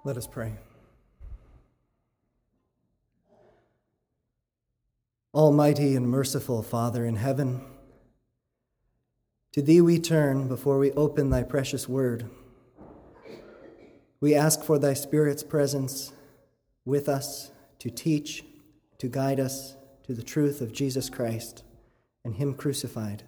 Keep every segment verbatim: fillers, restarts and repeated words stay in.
Let us pray. Almighty and merciful Father in heaven, to Thee we turn before we open Thy precious word. We ask for Thy Spirit's presence with us to teach, to guide us to the truth of Jesus Christ and Him crucified.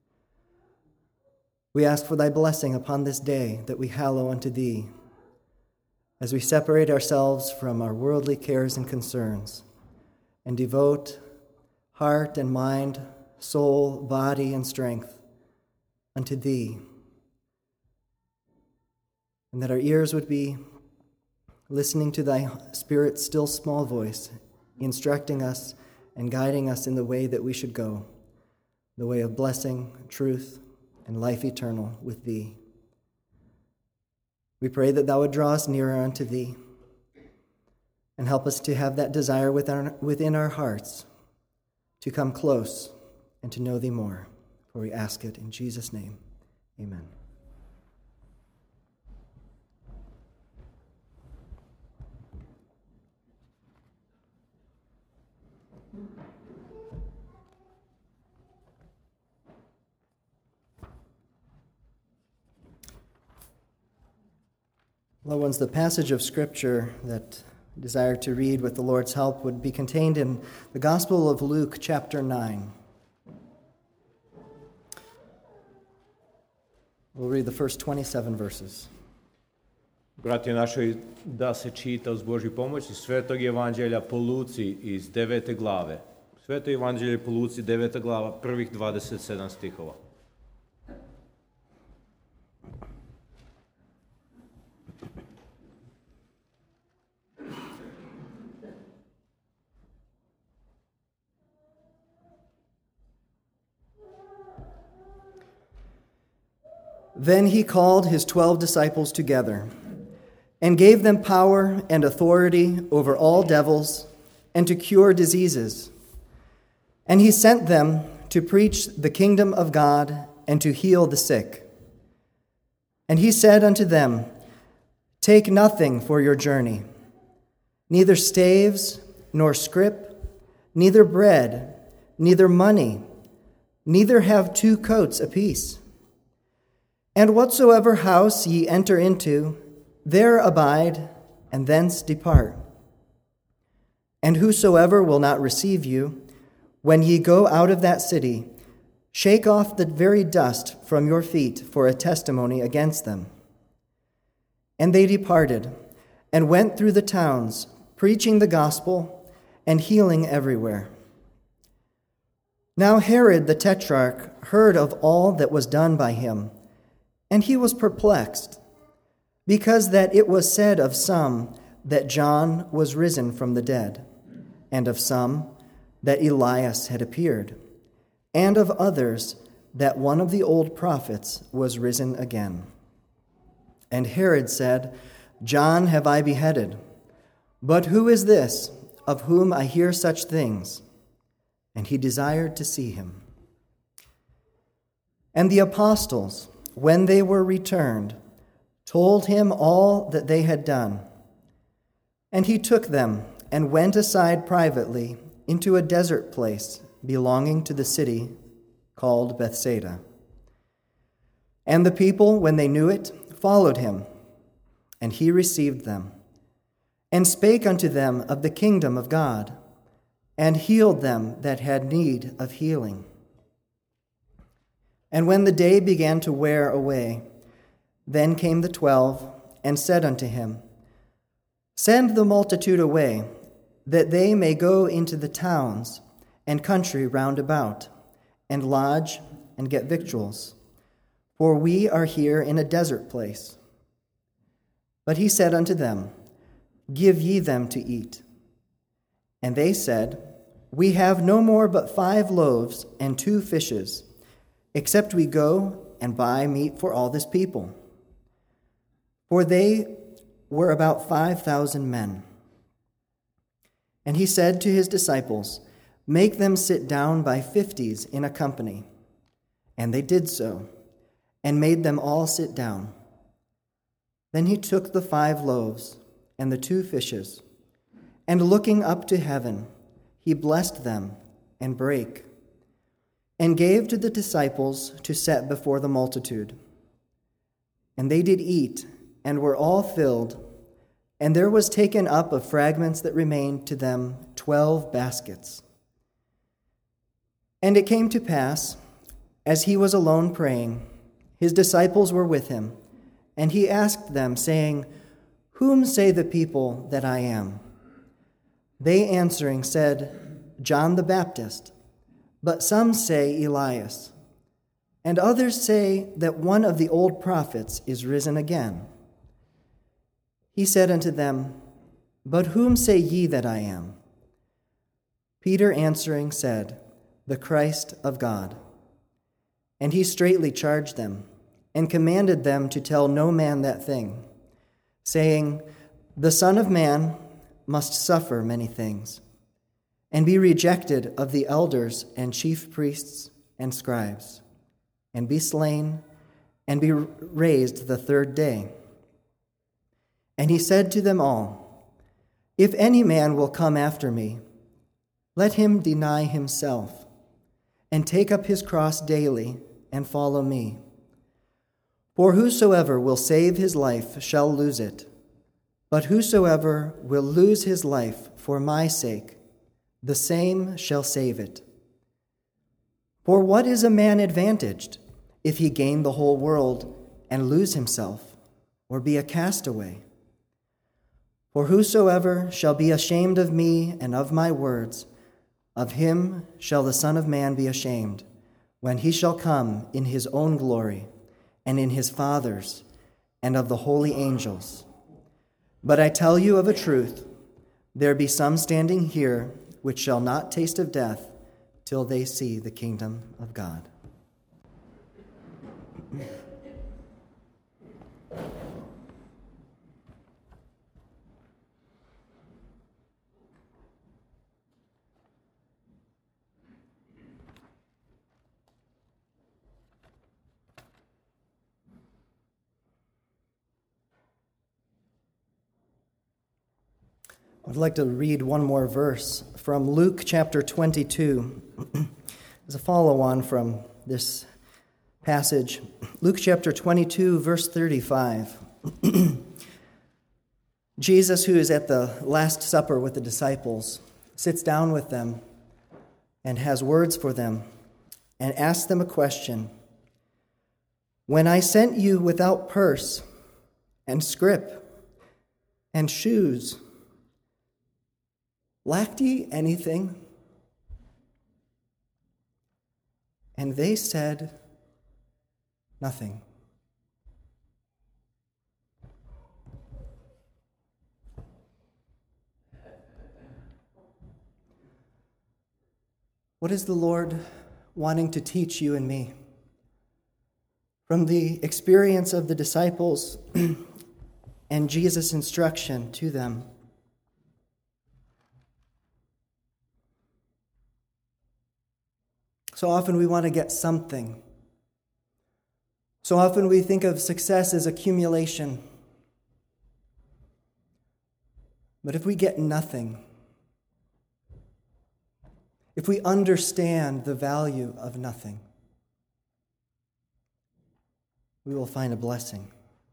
We ask for Thy blessing upon this day that we hallow unto Thee, as we separate ourselves from our worldly cares and concerns and devote heart and mind, soul, body, and strength unto Thee, and that our ears would be listening to Thy Spirit's still small voice, instructing us and guiding us in the way that we should go, the way of blessing, truth, and life eternal with Thee. We pray that Thou would draw us nearer unto Thee and help us to have that desire within our hearts to come close and to know Thee more. For we ask it in Jesus' name. Amen. Loved ones, the passage of Scripture that I desire to read with the Lord's help would be contained in the Gospel of Luke, chapter nine. We'll read the first twenty-seven verses. Bratje našoj, da se čita uz Božju pomoć iz Svetog Evanđelja po Luci iz devete glave. Sveto Evanđelje po Luci, deveta glava, prvih dvadeset sedam stihova. Then he called his twelve disciples together and gave them power and authority over all devils and to cure diseases. And he sent them to preach the kingdom of God and to heal the sick. And he said unto them, Take nothing for your journey, neither staves, nor scrip, neither bread, neither money, neither have two coats apiece. And whatsoever house ye enter into, there abide, and thence depart. And whosoever will not receive you, when ye go out of that city, shake off the very dust from your feet for a testimony against them. And they departed, and went through the towns, preaching the gospel, and healing everywhere. Now Herod the Tetrarch heard of all that was done by him, and he was perplexed, because that it was said of some that John was risen from the dead, and of some that Elias had appeared, and of others that one of the old prophets was risen again. And Herod said, John have I beheaded, but who is this of whom I hear such things? And he desired to see him. And the apostles, when they were returned, told him all that they had done. And he took them and went aside privately into a desert place belonging to the city called Bethsaida. And the people, when they knew it, followed him, and he received them, and spake unto them of the kingdom of God, and healed them that had need of healing. And when the day began to wear away, then came the twelve, and said unto him, Send the multitude away, that they may go into the towns and country round about, and lodge and get victuals, for we are here in a desert place. But he said unto them, Give ye them to eat. And they said, We have no more but five loaves and two fishes, except we go and buy meat for all this people. For they were about five thousand men. And he said to his disciples, Make them sit down by fifties in a company. And they did so, and made them all sit down. Then he took the five loaves, and the two fishes. And looking up to heaven, he blessed them and brake, and gave to the disciples to set before the multitude. And they did eat, and were all filled, and there was taken up of fragments that remained to them twelve baskets. And it came to pass, as he was alone praying, his disciples were with him, and he asked them, saying, Whom say the people that I am? They answering said, John the Baptist, but some say Elias, and others say that one of the old prophets is risen again. He said unto them, But whom say ye that I am? Peter answering said, The Christ of God. And he straitly charged them, and commanded them to tell no man that thing, saying, The Son of Man must suffer many things, and be rejected of the elders and chief priests and scribes, and be slain, and be raised the third day. And he said to them all, If any man will come after me, let him deny himself, and take up his cross daily, and follow me. For whosoever will save his life shall lose it, but whosoever will lose his life for my sake, the same shall save it. For what is a man advantaged if he gain the whole world and lose himself, or be a castaway? For whosoever shall be ashamed of me and of my words, of him shall the Son of Man be ashamed, when he shall come in his own glory, and in his Father's, and of the holy angels. But I tell you of a truth, there be some standing here which shall not taste of death till they see the kingdom of God. I'd like to read one more verse from Luke chapter twenty-two. As a follow-on from this passage. Luke chapter twenty-two, verse thirty-five. Jesus, who is at the Last Supper with the disciples, sits down with them and has words for them and asks them a question. When I sent you without purse and scrip and shoes, lacked ye anything? And they said, nothing. What is the Lord wanting to teach you and me? From the experience of the disciples and Jesus' instruction to them. So often we want to get something. So often we think of success as accumulation. But if we get nothing, if we understand the value of nothing, we will find a blessing.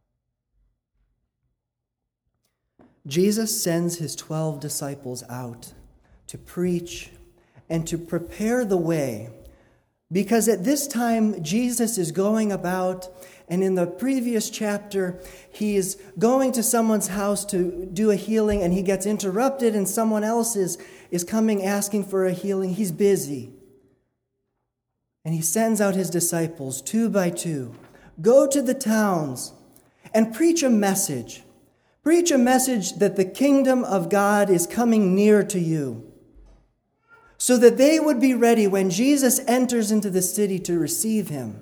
Jesus sends his twelve disciples out to preach and to prepare the way. Because at this time, Jesus is going about, and in the previous chapter, he is going to someone's house to do a healing, and he gets interrupted, and someone else is, is coming asking for a healing. He's busy. And he sends out his disciples, two by two. Go to the towns and preach a message. Preach a message that the kingdom of God is coming near to you, so that they would be ready when Jesus enters into the city to receive him.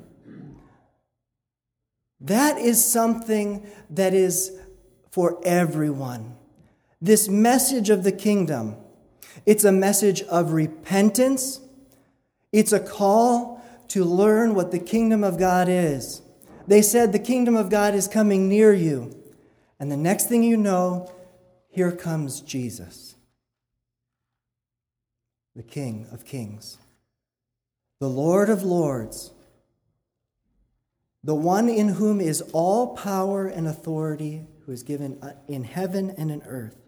That is something that is for everyone. This message of the kingdom, it's a message of repentance. It's a call to learn what the kingdom of God is. They said the kingdom of God is coming near you. And the next thing you know, here comes Jesus, the King of Kings, the Lord of Lords, the one in whom is all power and authority, who is given in heaven and in earth.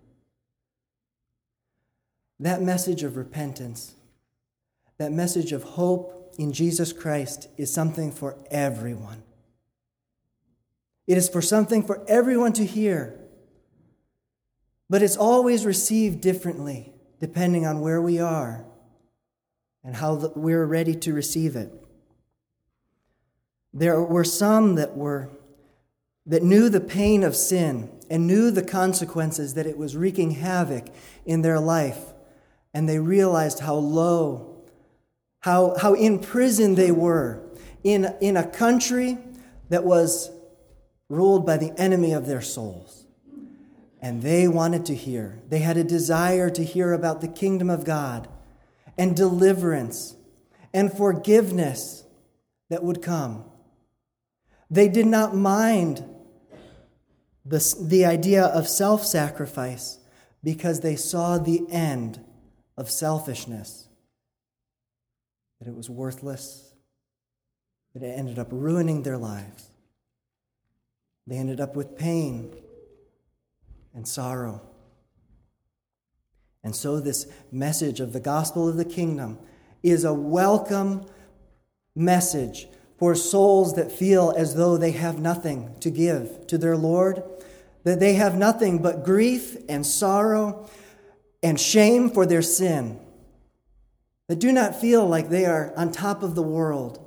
That message of repentance, that message of hope in Jesus Christ is something for everyone. It is for something for everyone to hear. But it's always received differently, depending on where we are and how we're ready to receive it. There were some that were that knew the pain of sin and knew the consequences that it was wreaking havoc in their life, and they realized how low, how, how in prison they were, in, in a country that was ruled by the enemy of their souls. And they wanted to hear. They had a desire to hear about the kingdom of God and deliverance and forgiveness that would come. They did not mind the, the idea of self-sacrifice because they saw the end of selfishness, that it was worthless, that it ended up ruining their lives. They ended up with pain and sorrow. And so this message of the gospel of the kingdom is a welcome message for souls that feel as though they have nothing to give to their Lord, that they have nothing but grief and sorrow and shame for their sin, that do not feel like they are on top of the world,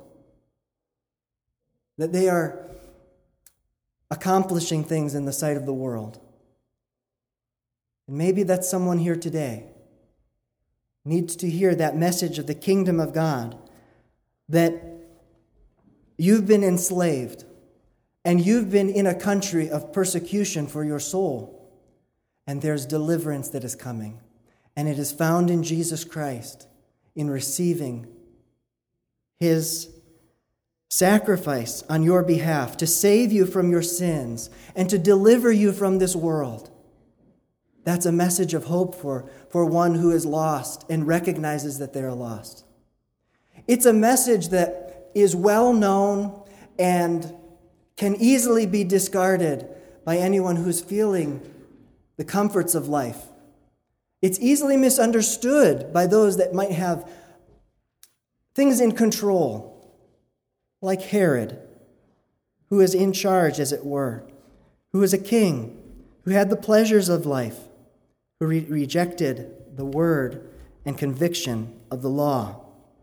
that they are accomplishing things in the sight of the world. And maybe that's someone here today, needs to hear that message of the kingdom of God, that you've been enslaved and you've been in a country of persecution for your soul, and there's deliverance that is coming, and it is found in Jesus Christ, in receiving his sacrifice on your behalf to save you from your sins and to deliver you from this world. That's a message of hope for, for one who is lost and recognizes that they are lost. It's a message that is well known and can easily be discarded by anyone who's feeling the comforts of life. It's easily misunderstood by those that might have things in control, like Herod, who is in charge, as it were, who is a king, who had the pleasures of life, who re- rejected the word and conviction of the law.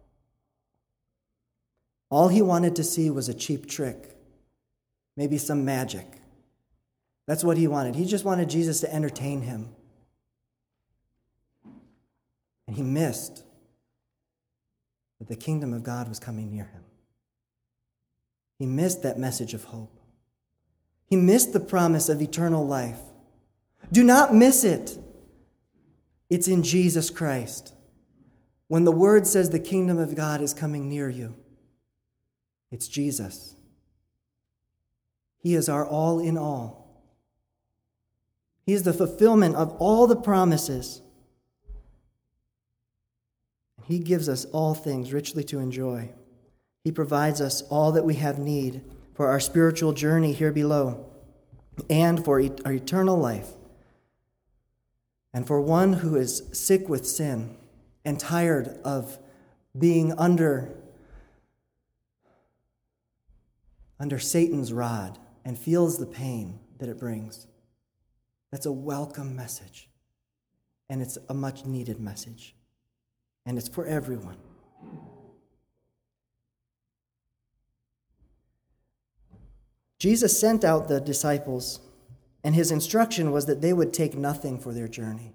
All he wanted to see was a cheap trick, maybe some magic. That's what he wanted. He just wanted Jesus to entertain him. And he missed that the kingdom of God was coming near him. He missed that message of hope. He missed the promise of eternal life. Do not miss it. It's in Jesus Christ. When the word says the kingdom of God is coming near you, it's Jesus. He is our all in all. He is the fulfillment of all the promises. He gives us all things richly to enjoy. He provides us all that we have need for our spiritual journey here below and for our eternal life. And for one who is sick with sin and tired of being under, under Satan's rod and feels the pain that it brings, that's a welcome message. And it's a much needed message. And it's for everyone. Jesus sent out the disciples, and his instruction was that they would take nothing for their journey.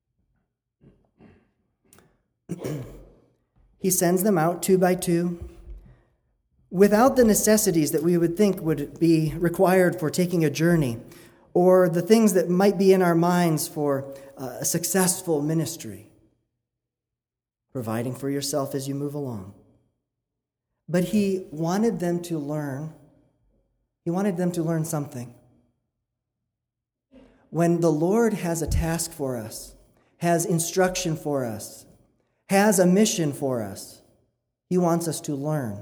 He sends them out two by two, without the necessities that we would think would be required for taking a journey, or the things that might be in our minds for a successful ministry, providing for yourself as you move along. But he wanted them to learn, he wanted them to learn something. when the Lord has a task for us, has instruction for us, has a mission for us, he wants us to learn.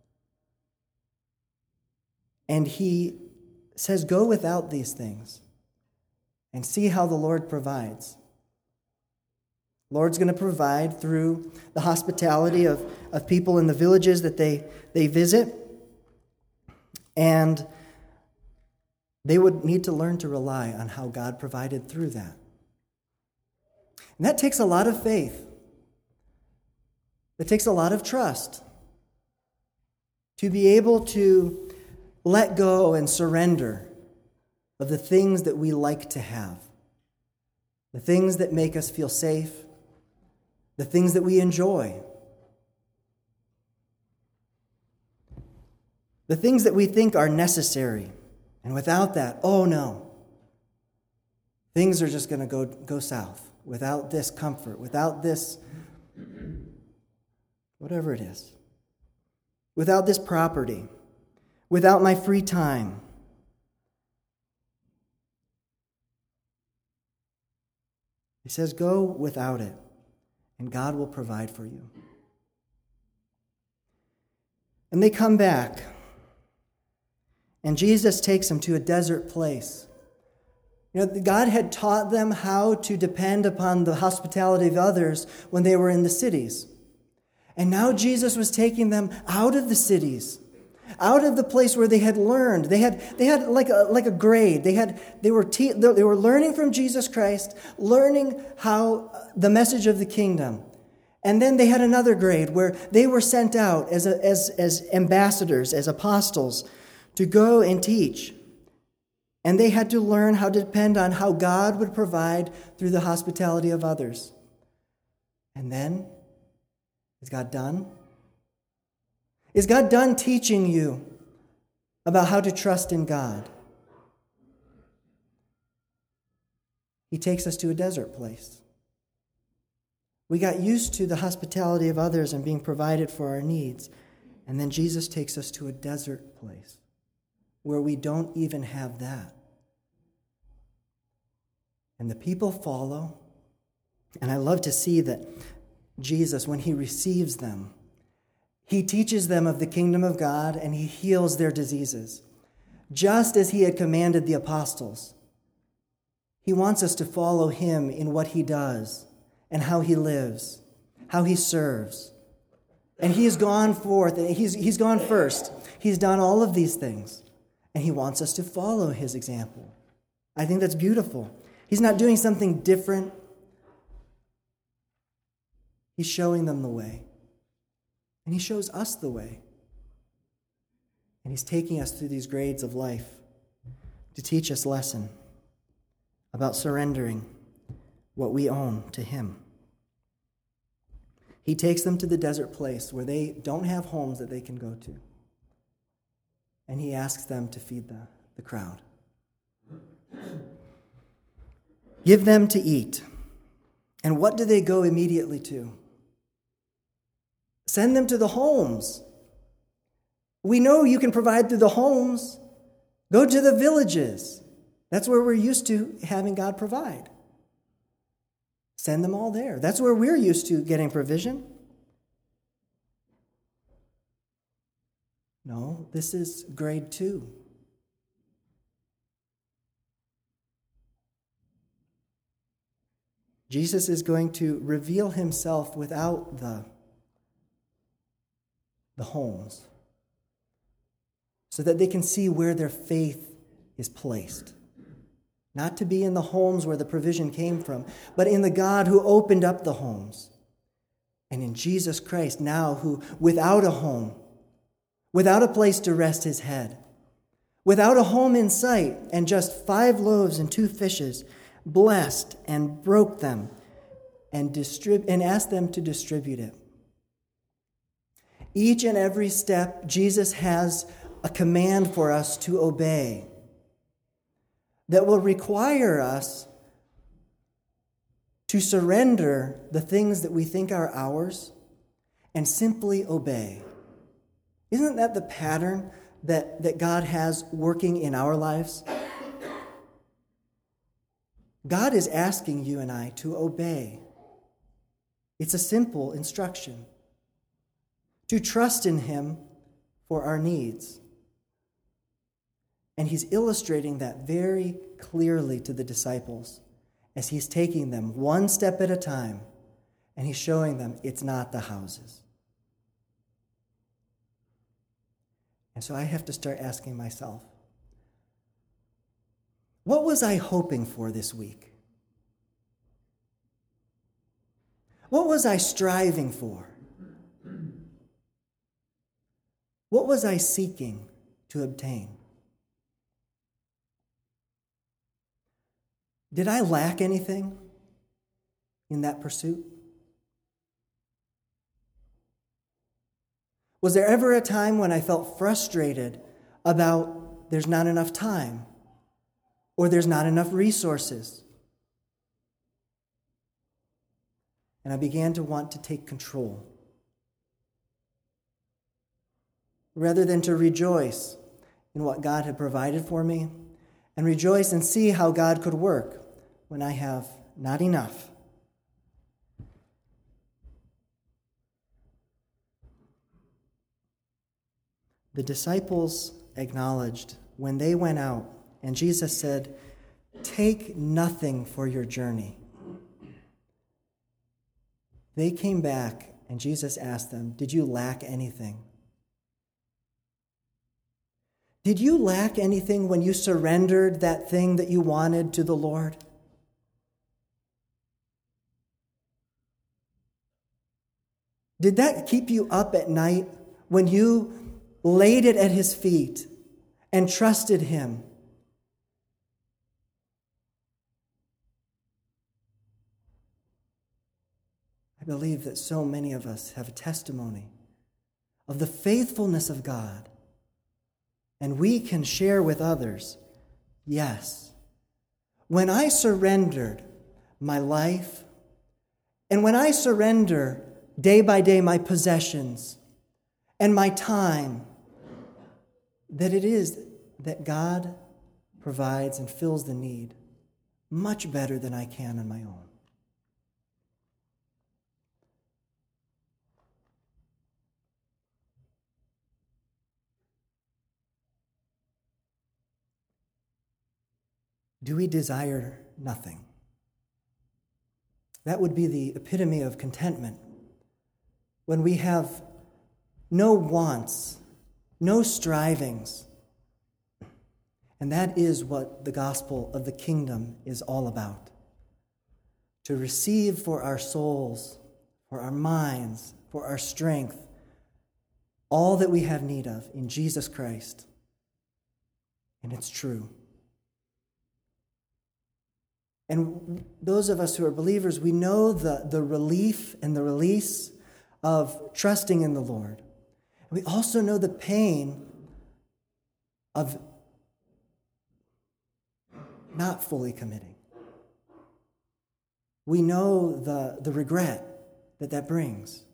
And he says, go without these things and see how the Lord provides. Lord's going to provide through the hospitality of, of people in the villages that they, they visit. And they would need to learn to rely on how God provided through that. And that takes a lot of faith. It takes a lot of trust to be able to let go and surrender of the things that we like to have, the things that make us feel safe, the things that we enjoy, the things that we think are necessary. And without that, oh no, things are just going to go, go south without this comfort, without this, whatever it is, without this property, without my free time. He says, go without it, and God will provide for you. And they come back, and Jesus takes them to a desert place. You know, God had taught them how to depend upon the hospitality of others when they were in the cities. And now Jesus was taking them out of the cities, out of the place where they had learned. They had they had like a like a grade. They had they were te- they were learning from Jesus Christ, learning how the message of the kingdom. And then they had another grade where they were sent out as a, as as ambassadors, as apostles, to go and teach. And they had to learn how to depend on how God would provide through the hospitality of others. And then, is God done? Is God done teaching you about how to trust in God? He takes us to a desert place. We got used to the hospitality of others and being provided for our needs. And then Jesus takes us to a desert place where we don't even have that. And the people follow. And I love to see that Jesus, when he receives them, he teaches them of the kingdom of God and he heals their diseases, just as he had commanded the apostles. He wants us to follow him in what he does and how he lives, how he serves. And he has gone forth, and he's, he's gone first. He's done all of these things. And he wants us to follow his example. I think that's beautiful. He's not doing something different. He's showing them the way. And he shows us the way. And he's taking us through these grades of life to teach us a lesson about surrendering what we own to him. He takes them to the desert place where they don't have homes that they can go to. And he asks them to feed the, the crowd. Give them to eat. And what do they go immediately to? Send them to the homes. We know you can provide through the homes. Go to the villages. That's where we're used to having God provide. Send them all there. That's where we're used to getting provision. No, this is grade two. Jesus is going to reveal himself without the, the homes, so that they can see where their faith is placed. Not to be in the homes where the provision came from, but in the God who opened up the homes. And in Jesus Christ now, who without a home, without a place to rest his head, without a home in sight, and just five loaves and two fishes, blessed and broke them and distrib- and asked them to distribute it. Each and every step, Jesus has a command for us to obey that will require us to surrender the things that we think are ours and simply obey. Isn't that the pattern that, that God has working in our lives? God is asking you and I to obey. It's a simple instruction. To trust in him for our needs. And he's illustrating that very clearly to the disciples as he's taking them one step at a time, and he's showing them it's not the houses. And so I have to start asking myself, what was I hoping for this week? What was I striving for? What was I seeking to obtain? Did I lack anything in that pursuit? Was there ever a time when I felt frustrated about there's not enough time or there's not enough resources? And I began to want to take control. Rather than to rejoice in what God had provided for me and rejoice and see how God could work when I have not enough. The disciples acknowledged when they went out, and Jesus said, "Take nothing for your journey." They came back, and Jesus asked them, "Did you lack anything?" Did you lack anything when you surrendered that thing that you wanted to the Lord? Did that keep you up at night when you laid it at his feet and trusted him? I believe that so many of us have a testimony of the faithfulness of God, and we can share with others, yes, when I surrendered my life, and when I surrender day by day my possessions and my time, that it is that God provides and fills the need much better than I can on my own. Do we desire nothing? That would be the epitome of contentment. When we have no wants, no strivings. And that is what the gospel of the kingdom is all about. To receive for our souls, for our minds, for our strength, all that we have need of in Jesus Christ. And it's true. And those of us who are believers, we know the, the relief and the release of trusting in the Lord. We also know the pain of not fully committing. We know the, the regret that that brings.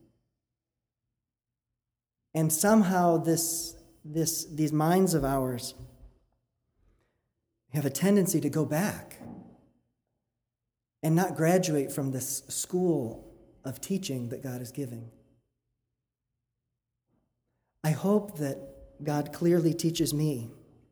And somehow this, this, these minds of ours have a tendency to go back and not graduate from this school of teaching that God is giving. I hope that God clearly teaches me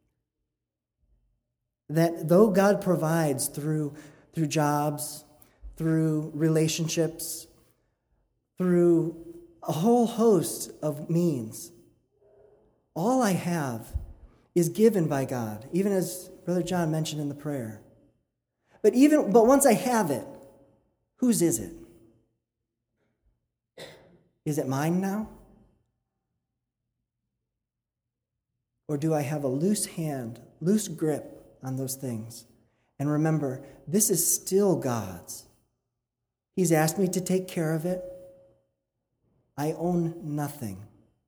that though God provides through, through jobs, through relationships, through a whole host of means, all I have is given by God, even as Brother John mentioned in the prayer. But even but once I have it, whose is it? Is it mine now? Or do I have a loose hand, loose grip on those things? And remember, this is still God's. He's asked me to take care of it. I own nothing.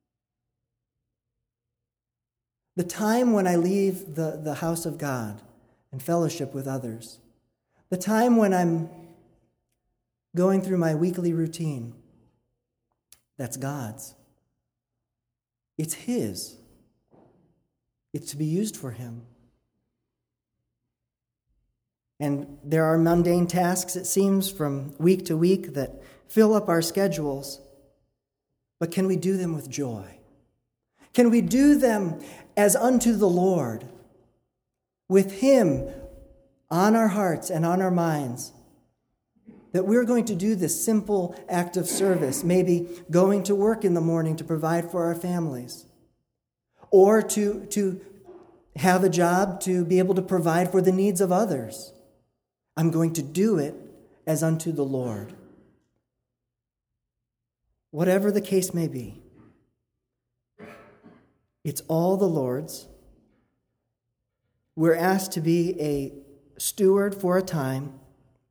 The time when I leave the, the house of God and fellowship with others, the time when I'm going through my weekly routine, that's God's. It's His. It's to be used for Him. And there are mundane tasks, it seems, from week to week that fill up our schedules. But can we do them with joy? Can we do them as unto the Lord, with Him on our hearts and on our minds? That we're going to do this simple act of service, maybe going to work in the morning to provide for our families, or to, to have a job to be able to provide for the needs of others. I'm going to do it as unto the Lord. Whatever the case may be, it's all the Lord's. We're asked to be a steward for a time,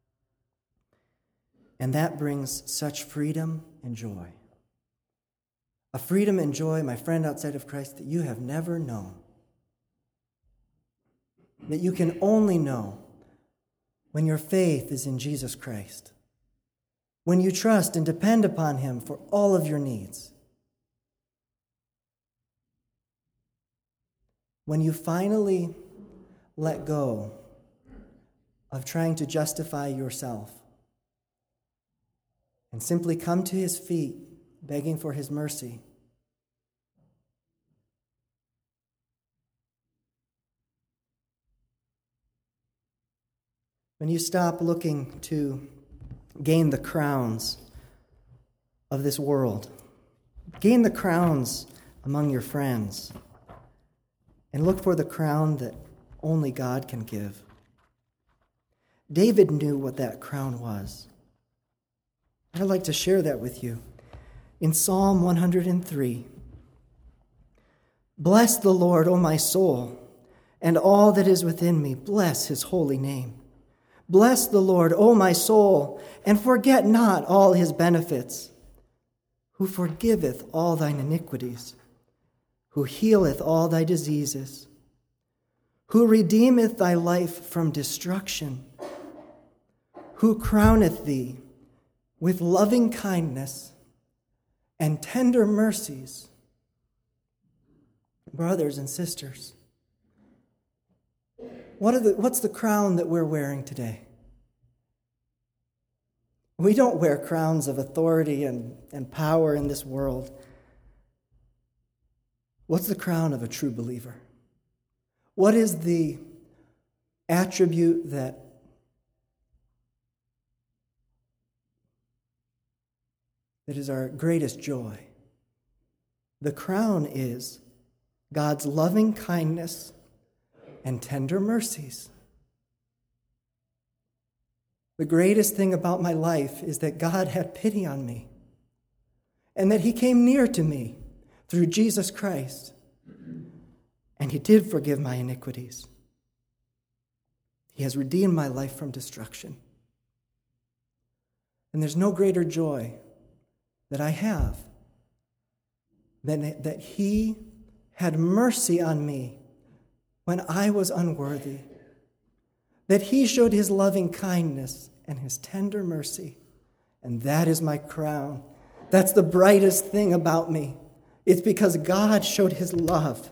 and that brings such freedom and joy. A freedom and joy, my friend, outside of Christ, that you have never known. That you can only know when your faith is in Jesus Christ. When you trust and depend upon Him for all of your needs. When you finally let go of trying to justify yourself and simply come to His feet, begging for His mercy. When you stop looking to gain the crowns of this world, gain the crowns among your friends, and look for the crown that only God can give. David knew what that crown was. I'd like to share that with you. In Psalm one hundred three, "Bless the Lord, O my soul, and all that is within me. Bless His holy name. Bless the Lord, O my soul, and forget not all His benefits, who forgiveth all thine iniquities, who healeth all thy diseases, who redeemeth thy life from destruction, who crowneth thee with loving kindness and tender mercies." Brothers and sisters, what are the, what's the crown that we're wearing today? We don't wear crowns of authority and, and power in this world. What's the crown of a true believer? What is the attribute that that is our greatest joy? The crown is God's loving kindness and tender mercies. The greatest thing about my life is that God had pity on me and that He came near to me through Jesus Christ, and He did forgive my iniquities. He has redeemed my life from destruction. And there's no greater joy that I have than that He had mercy on me when I was unworthy, that He showed His loving kindness and His tender mercy, and that is my crown. That's the brightest thing about me. It's because God showed His love.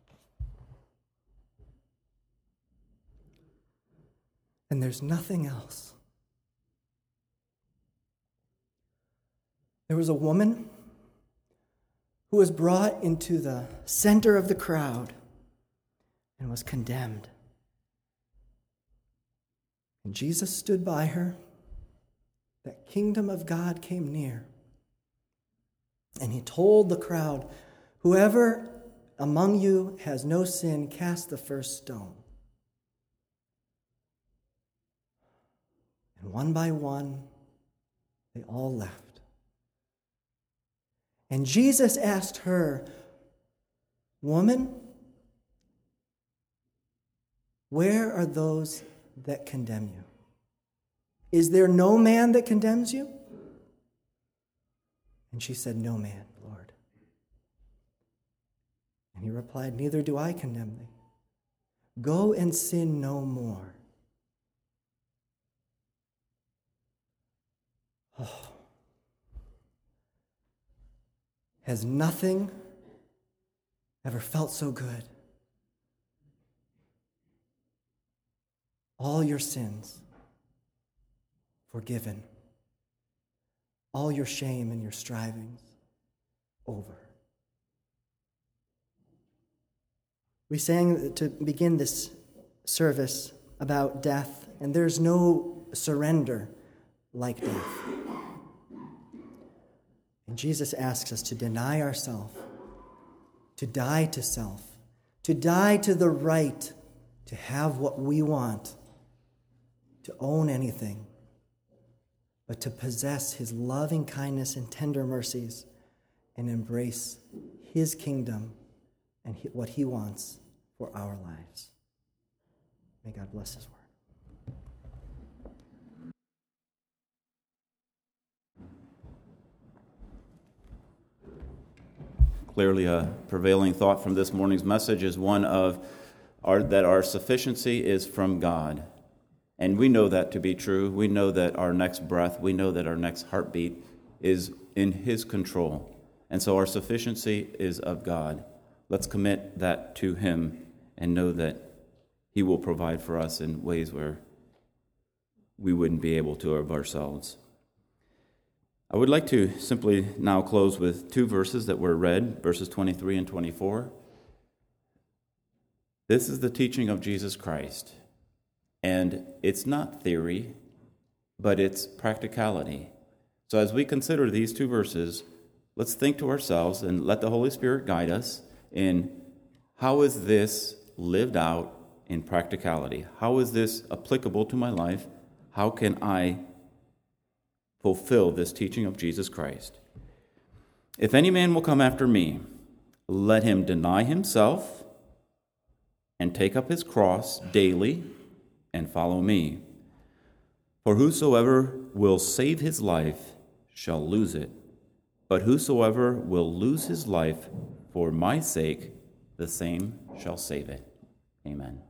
And there's nothing else. There was a woman who was brought into the center of the crowd and was condemned. And Jesus stood by her. That kingdom of God came near. And He told the crowd, "Whoever among you has no sin, cast the first stone." And one by one, they all left. And Jesus asked her, "Woman, where are those that condemn you? Is there no man that condemns you?" And she said, "No man, Lord." And He replied, "Neither do I condemn thee. Go and sin no more." Oh. Has nothing ever felt so good all your sins forgiven, all your shame and your strivings over. We sang to begin this service about death, and there's no surrender like death. And Jesus asks us to deny ourselves, to die to self, to die to the right to have what we want, to own anything, but to possess his loving kindness and tender mercies and embrace his kingdom and what he wants for our lives. May God bless his word. Clearly, a prevailing thought from this morning's message is one of our, that our sufficiency is from God. And we know that to be true. We know that our next breath, we know that our next heartbeat is in his control. And so our sufficiency is of God. Let's commit that to him and know that he will provide for us in ways where we wouldn't be able to of ourselves. I would like to simply now close with two verses that were read, verses twenty-three and twenty-four. This is the teaching of Jesus Christ, and it's not theory, but it's practicality. So as we consider these two verses, let's think to ourselves and let the Holy Spirit guide us in how is this lived out in practicality? How is this applicable to my life? How can I fulfill this teaching of Jesus Christ? If any man will come after me, let him deny himself and take up his cross daily and follow me. For whosoever will save his life shall lose it, but whosoever will lose his life for my sake, the same shall save it. Amen.